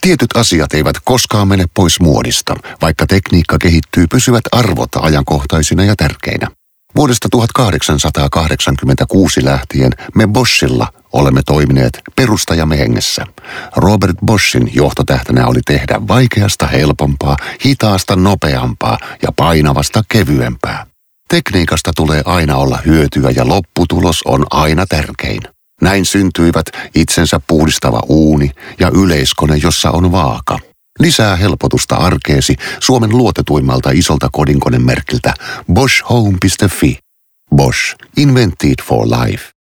Tietyt asiat eivät koskaan mene pois muodista, vaikka tekniikka kehittyy, pysyvät arvot ajankohtaisina ja tärkeinä. Vuodesta 1886 lähtien me Boschilla olemme toimineet perustajamme hengessä. Robert Boschin johtotähtenä oli tehdä vaikeasta helpompaa, hitaasta nopeampaa ja painavasta kevyempää. Tekniikasta tulee aina olla hyötyä ja lopputulos on aina tärkein. Näin syntyivät itsensä puhdistava uuni ja yleiskone, jossa on vaaka. Lisää helpotusta arkeesi Suomen luotetuimmalta isolta kodinkonemerkiltä boschhome.fi. Bosch. Invented for life.